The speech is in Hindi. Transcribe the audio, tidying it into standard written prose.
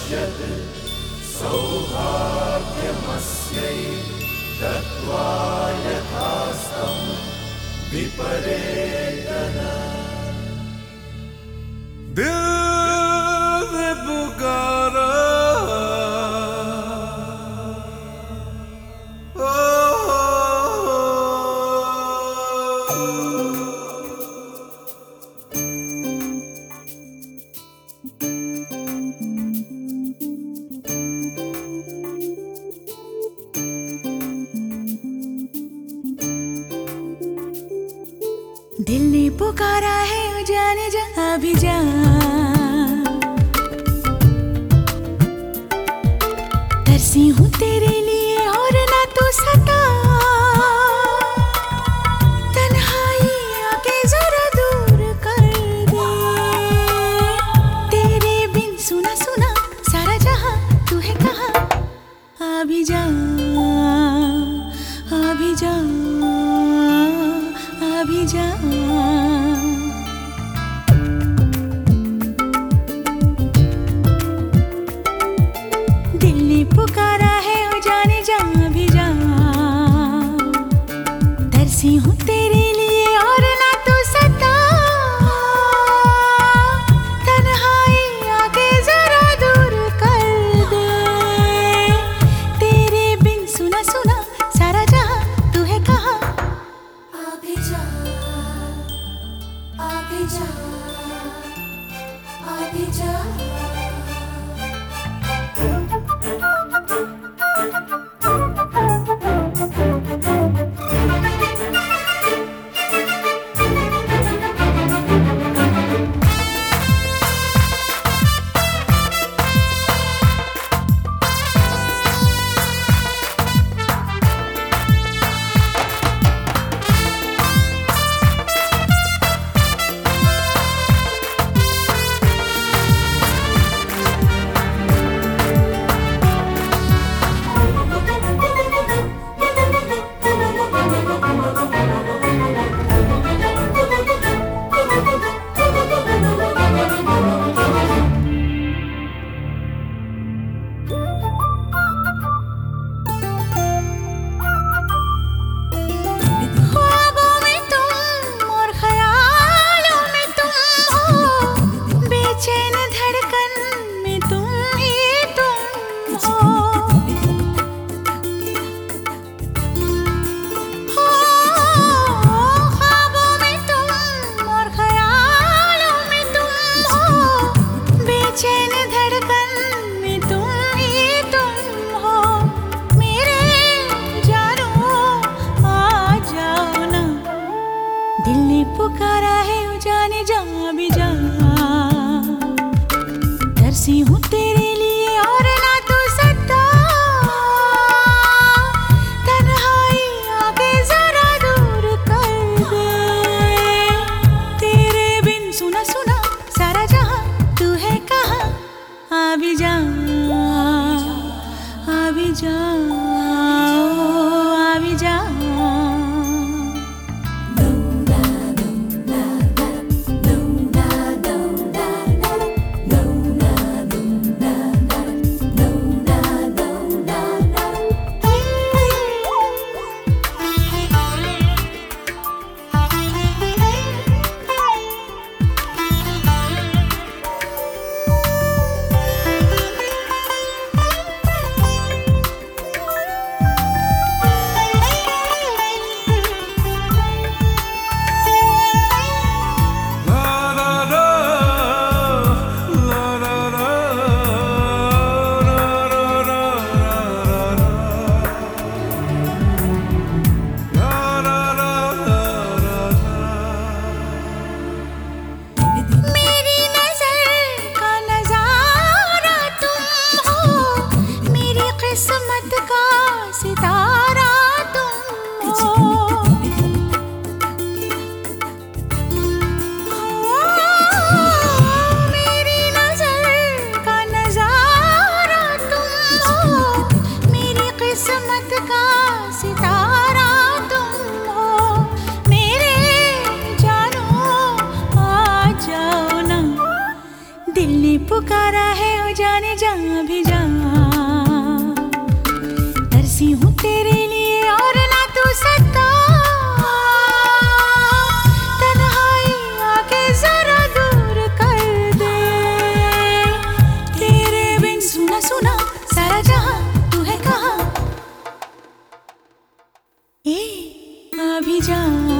यत् सौभाग्यमस्यै दत्त्वा यथास्तं विपरेतन। दिल ने पुकारा दिल ने पुकारा है जाने जहाँ भी जा, तरसी हूँ तेरे लिए और ना तू सता। तन्हाई आके जरा दूर कर दे, तेरे बिन सुना सुना सारा जहाँ तू है कहाँ। आ भी जा, आ भी जा, आ भी जा। दिल ने पुकारा है ओ जाने जहाँ भी जा, तरसी हूँ तेरे लिए और ना तू सता। तन्हाई आके जरा दूर कर दे, तेरे बिन सुना सुना सारा जहाँ तू है कहाँ। आ भी जा, आ भी जा, आ भी जा। तेरे लिए और ना तू सता, तन्हाई आके जरा दूर कर दे। तेरे बिन सुना सुना सारा जहां, तू है कहाँ? ए अभी जा।